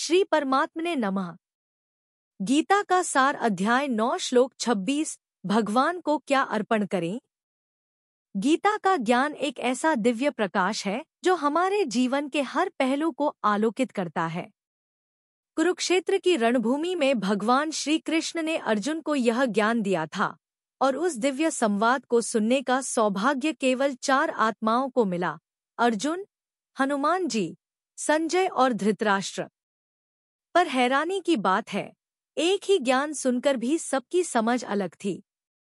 श्री परमात्मने नमः। गीता का सार अध्याय 9 श्लोक 26। भगवान को क्या अर्पण करें? गीता का ज्ञान एक ऐसा दिव्य प्रकाश है जो हमारे जीवन के हर पहलू को आलोकित करता है। कुरुक्षेत्र की रणभूमि में भगवान श्री कृष्ण ने अर्जुन को यह ज्ञान दिया था और उस दिव्य संवाद को सुनने का सौभाग्य केवल 4 आत्माओं को मिला: अर्जुन, हनुमान जी, संजय और धृतराष्ट्र। पर हैरानी की बात है, एक ही ज्ञान सुनकर भी सबकी समझ अलग थी।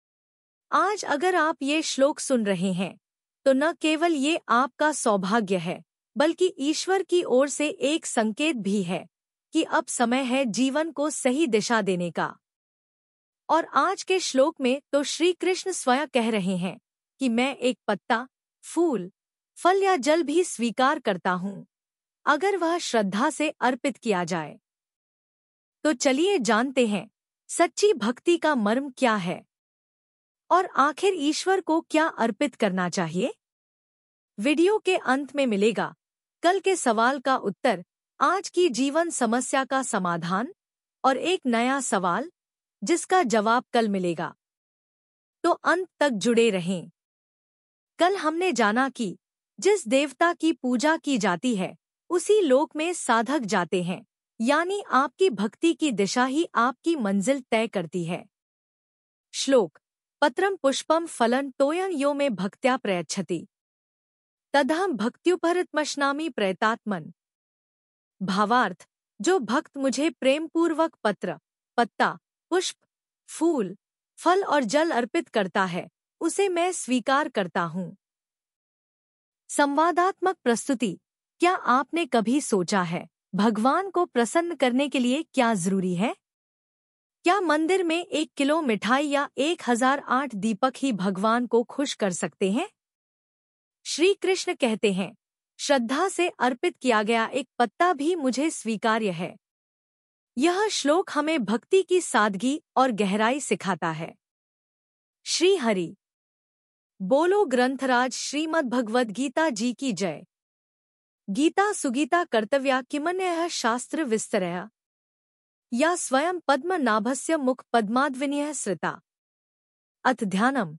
आज अगर आप ये श्लोक सुन रहे हैं तो न केवल ये आपका सौभाग्य है बल्कि ईश्वर की ओर से एक संकेत भी है कि अब समय है जीवन को सही दिशा देने का। और आज के श्लोक में तो श्री कृष्ण स्वयं कह रहे हैं कि मैं एक पत्ता, फूल, फल या जल भी स्वीकार करता हूँ, अगर वह श्रद्धा से अर्पित किया जाए। तो चलिए जानते हैं सच्ची भक्ति का मर्म क्या है और आखिर ईश्वर को क्या अर्पित करना चाहिए। वीडियो के अंत में मिलेगा कल के सवाल का उत्तर, आज की जीवन समस्या का समाधान और एक नया सवाल जिसका जवाब कल मिलेगा। तो अंत तक जुड़े रहें। कल हमने जाना कि जिस देवता की पूजा की जाती है उसी लोक में साधक जाते हैं, यानी आपकी भक्ति की दिशा ही आपकी मंजिल तय करती है। श्लोक: पत्रम पुष्पम फलं तोयं यो में भक्त्या प्रयच्छति तदहं भक्त्युपहृतमश्नामि प्रयतात्मन। भावार्थ: जो भक्त मुझे प्रेमपूर्वक पत्र, पत्ता, पुष्प, फूल, फल और जल अर्पित करता है उसे मैं स्वीकार करता हूँ। संवादात्मक प्रस्तुति: क्या आपने कभी सोचा है भगवान को प्रसन्न करने के लिए क्या जरूरी है? क्या मंदिर में 1 किलो मिठाई या 1008 दीपक ही भगवान को खुश कर सकते हैं? श्री कृष्ण कहते हैं, श्रद्धा से अर्पित किया गया एक पत्ता भी मुझे स्वीकार्य है। यह श्लोक हमें भक्ति की सादगी और गहराई सिखाता है। श्री हरि बोलो। ग्रंथराज श्रीमद्भगवद गीता जी की जय। गीता सुगीता कर्तव्या किमन्यः शास्त्र विस्तरया या स्वयं पद्मनाभस्य मुख पद्माद्विनीयः श्रिता। अथ ध्यानम्।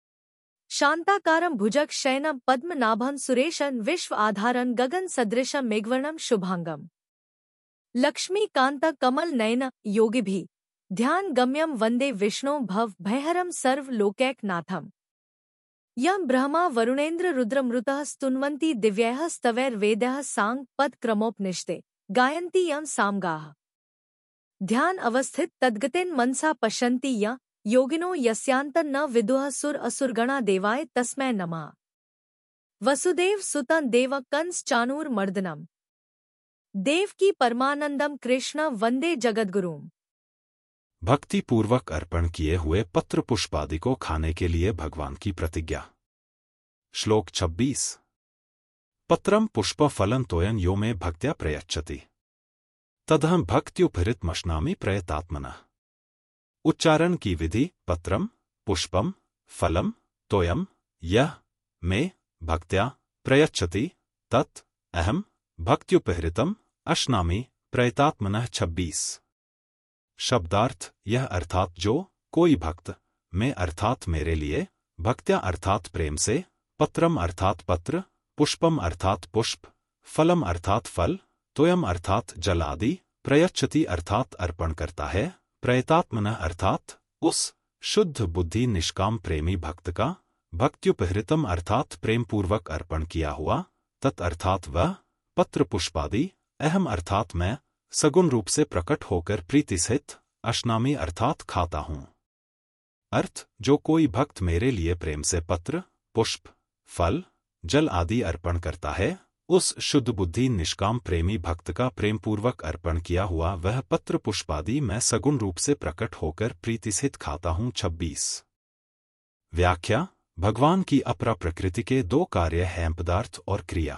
शांताकारं भुजग शयनं पद्मनाभं सुरेशं विश्व आधारं गगन सदृशं मेघवर्णं शुभांगम। लक्ष्मीकांत कमल नयन योगिभिः ध्यान गम्यं वंदे विष्णु भव भयहरं सर्व लोकैकनाथम्। यं ब्रह्मा वरुणेन्द्र रुद्रमृतः स्तुन्वन्ति दिव्यैः स्तवैर्वेदैः सांग पद क्रमोपनिषदे गायन्ति यं सामगाः। ध्यान अवस्थित तद्गतेन मनसा पश्यन्ति य योगिनो यस्यान्तं न विदुः सुर असुरगणा देवाय तस्मै नमः। वसुदेव सुतं देव कंस चाणूरमर्दनम् देवकी परमानंदम कृष्ण वंदे जगद्गुरुम। भक्ति पूर्वक अर्पण किए हुए पत्र पुष्पादि को खाने के लिए भगवान की प्रतिज्ञा। श्लोक 26। पत्रम पुष्प फलं तोयं यो में भक्त्या प्रयच्छति तदहं भक्त्युपहृतमश्नामि प्रयतात्मनः। उच्चारण की विधि: पत्रम, पुष्पम, फलम, तोयम, यह में भक्त्या प्रयच्छति तत् अहम भक्त्युपहृतम अश्नामि प्रयतात्मनः। 26। शब्दार्थ: यह अर्थात जो, कोई भक्त, में अर्थात मेरे लिए, भक्त्या अर्थात प्रेम से, पत्रम अर्थात पत्र, पुष्पम अर्थात पुष्प, फलम अर्थात फल, तोयम अर्थात जल आदि, प्रयच्छति अर्थात अर्पण करता है, प्रयतात्मनः अर्थात उस शुद्ध बुद्धि निष्काम प्रेमी भक्त का, भक्त्युपहृतम अर्थात प्रेमपूर्वक अर्पण किया हुआ, तत् अर्थात वह, पत्र पुष्पादि, अहम अर्थात मैं, सगुण रूप से प्रकट होकर प्रीति सहित, अश्नामी अर्थात खाता हूँ। अर्थ: जो कोई भक्त मेरे लिए प्रेम से पत्र, पुष्प, फल, जल आदि अर्पण करता है, उस शुद्ध बुद्धि निष्काम प्रेमी भक्त का प्रेमपूर्वक अर्पण किया हुआ वह पत्र पुष्पादि मैं सगुण रूप से प्रकट होकर प्रीति सहित खाता हूँ। 26। व्याख्या: भगवान की अपरा प्रकृति के 2 कार्य हैं, पदार्थ और क्रिया।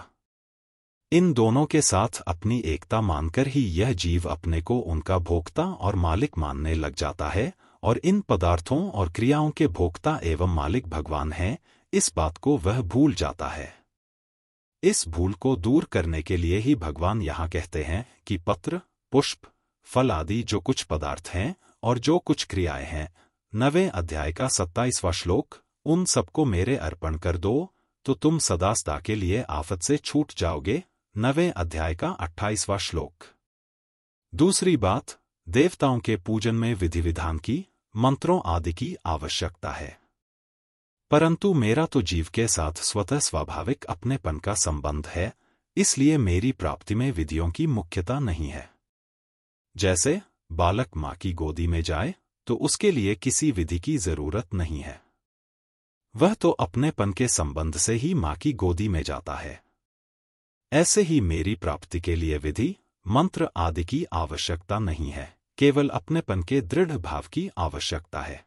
इन दोनों के साथ अपनी एकता मानकर ही यह जीव अपने को उनका भोक्ता और मालिक मानने लग जाता है और इन पदार्थों और क्रियाओं के भोक्ता एवं मालिक भगवान हैं, इस बात को वह भूल जाता है। इस भूल को दूर करने के लिए ही भगवान यहाँ कहते हैं कि पत्र, पुष्प, फल आदि जो कुछ पदार्थ हैं और जो कुछ क्रियाएं हैं, 9वें अध्याय का 27वां श्लोक, उन सबको मेरे अर्पण कर दो तो तुम सदा सदा के लिए आफत से छूट जाओगे। 9वें अध्याय का 28वां श्लोक। दूसरी बात, देवताओं के पूजन में विधि विधान की, मंत्रों आदि की आवश्यकता है, परंतु मेरा तो जीव के साथ स्वतः स्वाभाविक अपनेपन का संबंध है, इसलिए मेरी प्राप्ति में विधियों की मुख्यता नहीं है। जैसे बालक माँ की गोदी में जाए तो उसके लिए किसी विधि की जरूरत नहीं है, वह तो अपनेपन के संबंध से ही माँ की गोदी में जाता है। ऐसे ही मेरी प्राप्ति के लिए विधि, मंत्र आदि की आवश्यकता नहीं है, केवल अपनेपन के दृढ़ भाव की आवश्यकता है।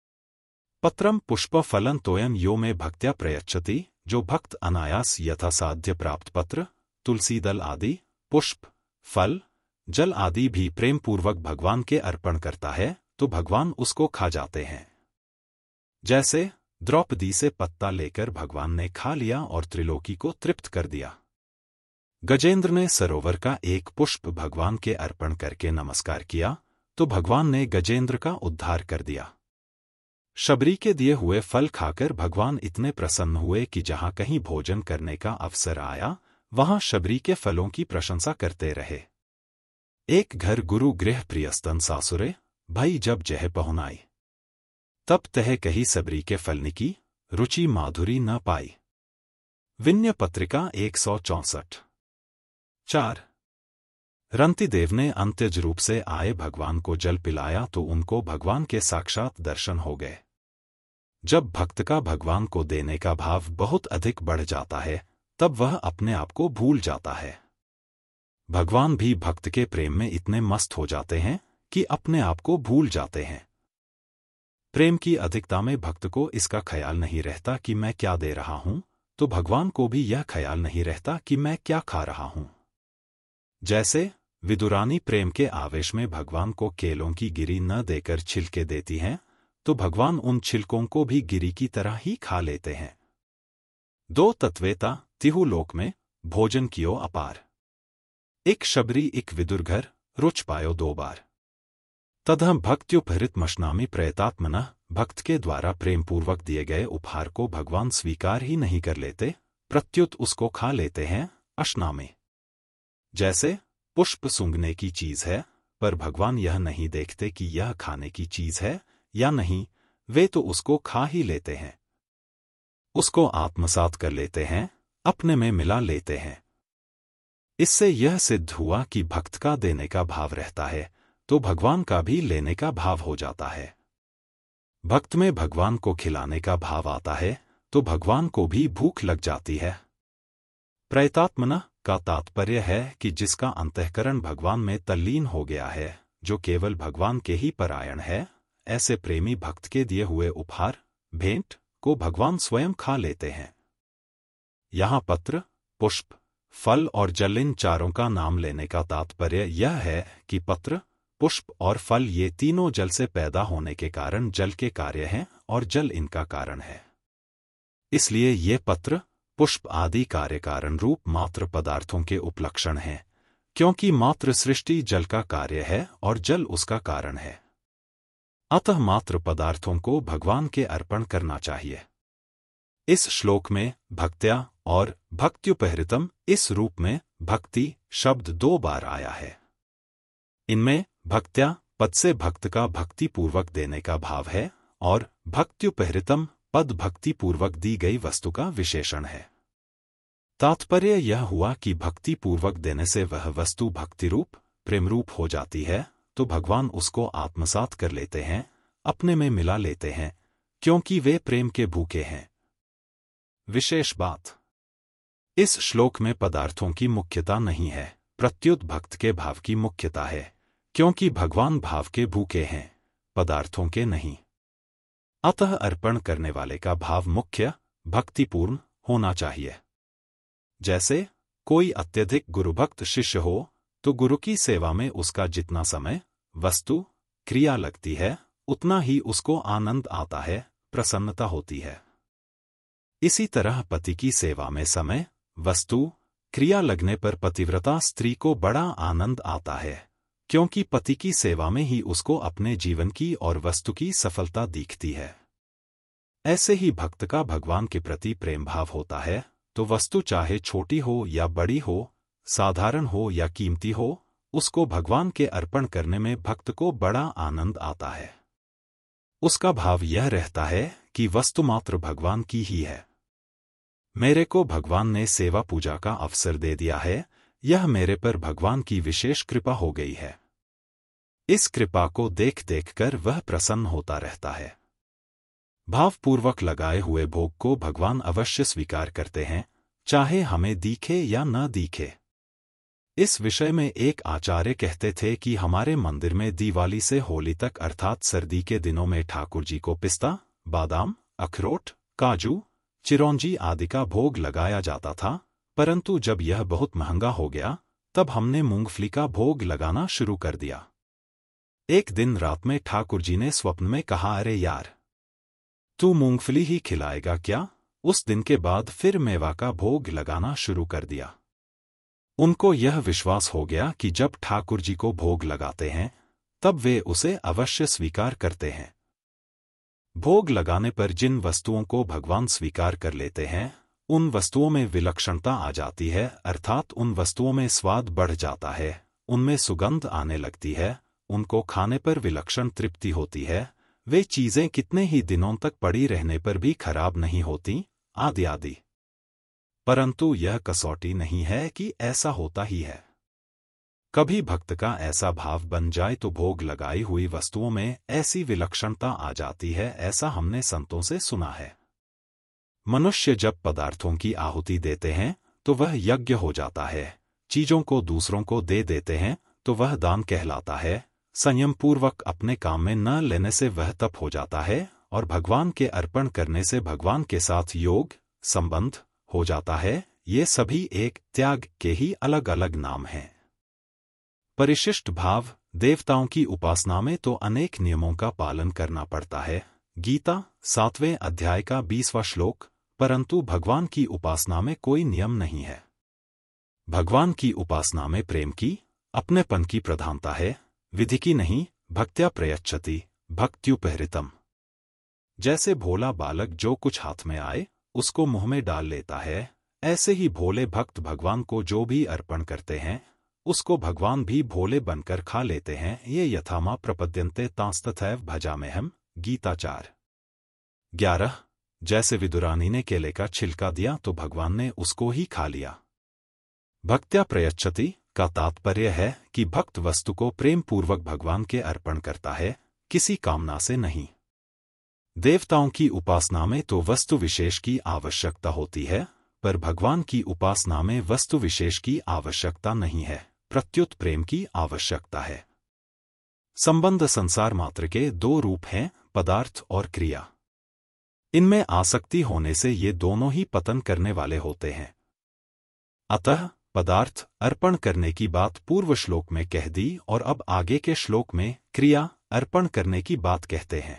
पत्रम पुष्प फलन तोयन यो में भक्त्या प्रयच्छति, जो भक्त अनायास यथासाध्य प्राप्त पत्र, तुलसी दल आदि, पुष्प, फल, जल आदि भी प्रेम पूर्वक भगवान के अर्पण करता है तो भगवान उसको खा जाते हैं। जैसे द्रौपदी से पत्ता लेकर भगवान ने खा लिया और त्रिलोकी को तृप्त कर दिया। गजेंद्र ने सरोवर का एक पुष्प भगवान के अर्पण करके नमस्कार किया तो भगवान ने गजेंद्र का उद्धार कर दिया। शबरी के दिए हुए फल खाकर भगवान इतने प्रसन्न हुए कि जहां कहीं भोजन करने का अवसर आया वहां शबरी के फलों की प्रशंसा करते रहे। एक घर गुरु गृह प्रियस्तन सासुरे, भई जब जह पहुनाई, तब तह कही सबरी के फलनी की, रुचि माधुरी न पाई। विन्य पत्रिका 164। 4। रंतिदेव ने अंत्यज रूप से आए भगवान को जल पिलाया तो उनको भगवान के साक्षात दर्शन हो गए। जब भक्त का भगवान को देने का भाव बहुत अधिक बढ़ जाता है तब वह अपने आप को भूल जाता है। भगवान भी भक्त के प्रेम में इतने मस्त हो जाते हैं कि अपने आप को भूल जाते हैं। प्रेम की अधिकता में भक्त को इसका ख्याल नहीं रहता कि मैं क्या दे रहा हूं, तो भगवान को भी यह ख्याल नहीं रहता कि मैं क्या खा रहा हूं। जैसे विदुरानी प्रेम के आवेश में भगवान को केलों की गिरी न देकर छिलके देती हैं, तो भगवान उन छिलकों को भी गिरी की तरह ही खा लेते हैं। दो तत्वेता तिहु लोक में भोजन कियो अपार, एक शबरी एक विदुर घर, रुच पायो 2 बार। तदह भक्त्युपहृत मशनामी प्रयतात्मनः, भक्त के द्वारा प्रेम पूर्वक दिए गए उपहार को भगवान स्वीकार ही नहीं कर लेते, प्रत्युत उसको खा लेते हैं अशनामी। जैसे पुष्प सूंघने की चीज है पर भगवान यह नहीं देखते कि यह खाने की चीज है या नहीं, वे तो उसको खा ही लेते हैं, उसको आत्मसात कर लेते हैं, अपने में मिला लेते हैं। इससे यह सिद्ध हुआ कि भक्त का देने का भाव रहता है तो भगवान का भी लेने का भाव हो जाता है। भक्त में भगवान को खिलाने का भाव आता है तो भगवान को भी भूख लग जाती है। प्रयतात्मना का तात्पर्य है कि जिसका अंतःकरण भगवान में तल्लीन हो गया है, जो केवल भगवान के ही परायण है, ऐसे प्रेमी भक्त के दिए हुए उपहार, भेंट को भगवान स्वयं खा लेते हैं। यहाँ पत्र, पुष्प, फल और जल इन चारों का नाम लेने का तात्पर्य यह है कि पत्र, पुष्प और फल ये तीनों जल से पैदा होने के कारण जल के कार्य हैं और जल इनका कारण है। इसलिए ये पत्र, पुष्प आदि कार्य कारण रूप मात्र पदार्थों के उपलक्षण हैं, क्योंकि मात्र सृष्टि जल का कार्य है और जल उसका कारण है। अतः मात्र पदार्थों को भगवान के अर्पण करना चाहिए। इस श्लोक में भक्त्या और भक्त्युपहृतम इस रूप में भक्ति शब्द 2 बार आया है। इनमें भक्त्या पद से भक्त का भक्ति पूर्वक देने का भाव है और भक्त्युपहृतम पद भक्ति पूर्वक दी गई वस्तु का विशेषण है। तात्पर्य यह हुआ कि भक्ति पूर्वक देने से वह वस्तु भक्ति रूप, प्रेम रूप हो जाती है तो भगवान उसको आत्मसात कर लेते हैं, अपने में मिला लेते हैं, क्योंकि वे प्रेम के भूखे हैं। विशेष बात, इस श्लोक में पदार्थों की मुख्यता नहीं है, प्रत्युत भक्त के भाव की मुख्यता है, क्योंकि भगवान भाव के भूखे हैं, पदार्थों के नहीं। अतः अर्पण करने वाले का भाव मुख्य, भक्तिपूर्ण होना चाहिए। जैसे कोई अत्यधिक गुरुभक्त शिष्य हो तो गुरु की सेवा में उसका जितना समय, वस्तु, क्रिया लगती है उतना ही उसको आनंद आता है, प्रसन्नता होती है। इसी तरह पति की सेवा में समय, वस्तु, क्रिया लगने पर पतिव्रता स्त्री को बड़ा आनंद आता है, क्योंकि पति की सेवा में ही उसको अपने जीवन की और वस्तु की सफलता दिखती है। ऐसे ही भक्त का भगवान के प्रति प्रेम भाव होता है तो वस्तु चाहे छोटी हो या बड़ी हो, साधारण हो या कीमती हो, उसको भगवान के अर्पण करने में भक्त को बड़ा आनंद आता है। उसका भाव यह रहता है कि वस्तु मात्र भगवान की ही है। मेरे को भगवान ने सेवा पूजा का अवसर दे दिया है, यह मेरे पर भगवान की विशेष कृपा हो गई है। इस कृपा को देख देखकर वह प्रसन्न होता रहता है। भावपूर्वक लगाए हुए भोग को भगवान अवश्य स्वीकार करते हैं, चाहे हमें दिखे या न दिखे। इस विषय में एक आचार्य कहते थे कि हमारे मंदिर में दिवाली से होली तक अर्थात सर्दी के दिनों में ठाकुर जी को पिस्ता, बादाम, अखरोट, काजू, चिरौंजी आदि का भोग लगाया जाता था, परंतु जब यह बहुत महंगा हो गया तब हमने मूंगफली का भोग लगाना शुरू कर दिया। एक दिन रात में ठाकुर जी ने स्वप्न में कहा, अरे यार, तू मूंगफली ही खिलाएगा क्या? उस दिन के बाद फिर मेवा का भोग लगाना शुरू कर दिया। उनको यह विश्वास हो गया कि जब ठाकुर जी को भोग लगाते हैं तब वे उसे अवश्य स्वीकार करते हैं। भोग लगाने पर जिन वस्तुओं को भगवान स्वीकार कर लेते हैं उन वस्तुओं में विलक्षणता आ जाती है, अर्थात उन वस्तुओं में स्वाद बढ़ जाता है, उनमें सुगंध आने लगती है, उनको खाने पर विलक्षण तृप्ति होती है, वे चीजें कितने ही दिनों तक पड़ी रहने पर भी खराब नहीं होती, आदि आदि। परंतु यह कसौटी नहीं है कि ऐसा होता ही है। कभी भक्त का ऐसा भाव बन जाए तो भोग लगाई हुई वस्तुओं में ऐसी विलक्षणता आ जाती है, ऐसा हमने संतों से सुना है। मनुष्य जब पदार्थों की आहुति देते हैं तो वह यज्ञ हो जाता है, चीजों को दूसरों को दे देते हैं तो वह दान कहलाता है, संयम पूर्वक अपने काम में न लेने से वह तप हो जाता है, और भगवान के अर्पण करने से भगवान के साथ योग संबंध हो जाता है। ये सभी एक त्याग के ही अलग अलग नाम हैं। परिशिष्ट भाव देवताओं की उपासना में तो अनेक नियमों का पालन करना पड़ता है। गीता 7वें अध्याय का 20वां श्लोक। परंतु भगवान की उपासना में कोई नियम नहीं है। भगवान की उपासना में प्रेम की, अपनेपन की प्रधानता है, विधि की नहीं। भक्त्या प्रयच्छति भक्त्युपहृतम। जैसे भोला बालक जो कुछ हाथ में आए उसको मुंह में डाल लेता है, ऐसे ही भोले भक्त भगवान को जो भी अर्पण करते हैं उसको भगवान भी भोले बनकर खा लेते हैं। ये यथामा प्रपद्यन्ते तांस्तथैव भजाम्यहम्। गीता 4:11। जैसे विदुरानी ने केले का छिलका दिया तो भगवान ने उसको ही खा लिया। भक्त्या प्रयच्छति का तात्पर्य है कि भक्त वस्तु को प्रेम पूर्वक भगवान के अर्पण करता है, किसी कामना से नहीं। देवताओं की उपासना में तो वस्तु विशेष की आवश्यकता होती है, पर भगवान की उपासना में वस्तु विशेष की आवश्यकता नहीं है, प्रत्युत प्रेम की आवश्यकता है। संबंध संसार मात्र के दो रूप हैं, पदार्थ और क्रिया। इनमें आसक्ति होने से ये दोनों ही पतन करने वाले होते हैं। अतः पदार्थ अर्पण करने की बात पूर्व श्लोक में कह दी और अब आगे के श्लोक में क्रिया अर्पण करने की बात कहते हैं।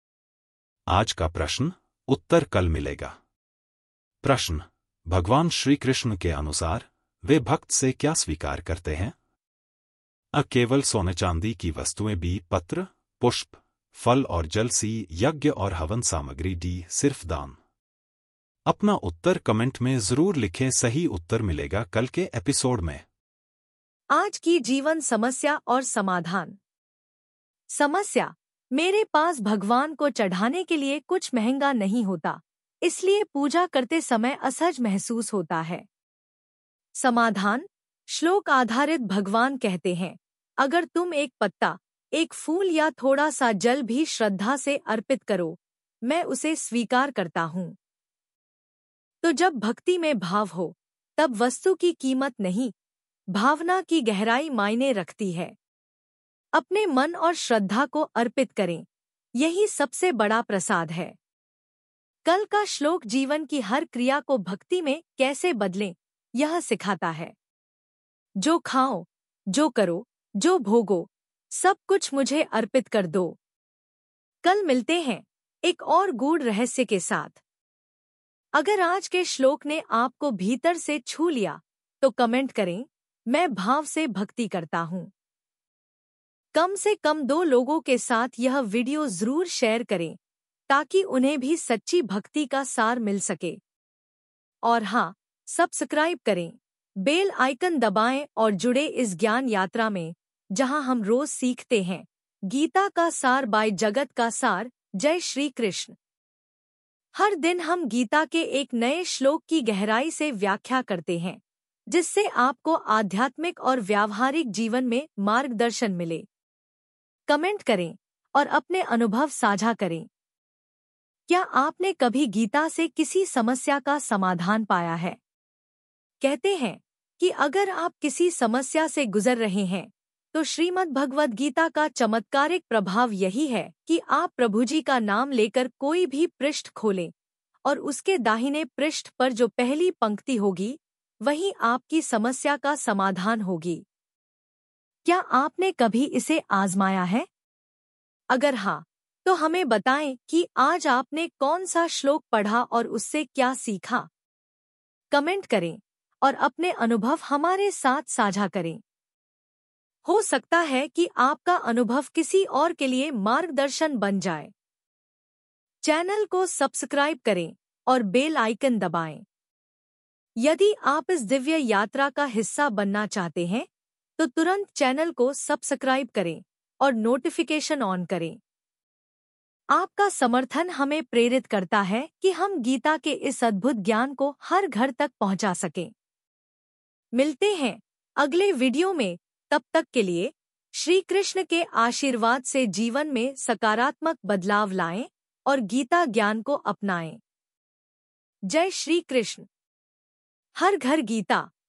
आज का प्रश्न उत्तर कल मिलेगा। प्रश्न: भगवान श्री कृष्ण के अनुसार वे भक्त से क्या स्वीकार करते हैं? अ केवल सोने चांदी की वस्तुएं, बी पत्र पुष्प फल और जल, सी यज्ञ और हवन सामग्री, डी सिर्फ दान। अपना उत्तर कमेंट में जरूर लिखें, सही उत्तर मिलेगा कल के एपिसोड में। आज की जीवन समस्या और समाधान। समस्या: मेरे पास भगवान को चढ़ाने के लिए कुछ महंगा नहीं होता, इसलिए पूजा करते समय असहज महसूस होता है। समाधान: श्लोक आधारित भगवान कहते हैं, अगर तुम एक पत्ता, एक फूल या थोड़ा सा जल भी श्रद्धा से अर्पित करो, मैं उसे स्वीकार करता हूँ। तो जब भक्ति में भाव हो तब वस्तु की कीमत नहीं, भावना की गहराई मायने रखती है। अपने मन और श्रद्धा को अर्पित करें, यही सबसे बड़ा प्रसाद है। कल का श्लोक जीवन की हर क्रिया को भक्ति में कैसे बदलें, यह सिखाता है। जो खाओ, जो करो, जो भोगो, सब कुछ मुझे अर्पित कर दो। कल मिलते हैं एक और गूढ़ रहस्य के साथ। अगर आज के श्लोक ने आपको भीतर से छू लिया तो कमेंट करें, मैं भाव से भक्ति करता हूँ। कम से कम 2 लोगों के साथ यह वीडियो जरूर शेयर करें ताकि उन्हें भी सच्ची भक्ति का सार मिल सके। और हाँ, सब्सक्राइब करें, बेल आइकन दबाएं और जुड़े इस ज्ञान यात्रा में जहां हम रोज सीखते हैं गीता का सार बाय जगत का सार। जय श्री कृष्ण। हर दिन हम गीता के एक नए श्लोक की गहराई से व्याख्या करते हैं जिससे आपको आध्यात्मिक और व्यावहारिक जीवन में मार्गदर्शन मिले। कमेंट करें और अपने अनुभव साझा करें। क्या आपने कभी गीता से किसी समस्या का समाधान पाया है? कहते हैं कि अगर आप किसी समस्या से गुजर रहे हैं तो श्रीमद् भगवद गीता का चमत्कारिक प्रभाव यही है कि आप प्रभु जी का नाम लेकर कोई भी पृष्ठ खोलें और उसके दाहिने पृष्ठ पर जो पहली पंक्ति होगी वही आपकी समस्या का समाधान होगी। क्या आपने कभी इसे आजमाया है? अगर हाँ, तो हमें बताएं कि आज आपने कौन सा श्लोक पढ़ा और उससे क्या सीखा। कमेंट करें और अपने अनुभव हमारे साथ साझा करें। हो सकता है कि आपका अनुभव किसी और के लिए मार्गदर्शन बन जाए। चैनल को सब्सक्राइब करें और बेल आइकन दबाएं। यदि आप इस दिव्य यात्रा का हिस्सा बनना चाहते हैं तो तुरंत चैनल को सब्सक्राइब करें और नोटिफिकेशन ऑन करें। आपका समर्थन हमें प्रेरित करता है कि हम गीता के इस अद्भुत ज्ञान को हर घर तक पहुंचा सकें। मिलते हैं अगले वीडियो में, तब तक के लिए श्री कृष्ण के आशीर्वाद से जीवन में सकारात्मक बदलाव लाएं और गीता ज्ञान को अपनाएं। जय श्री कृष्ण। हर घर गीता।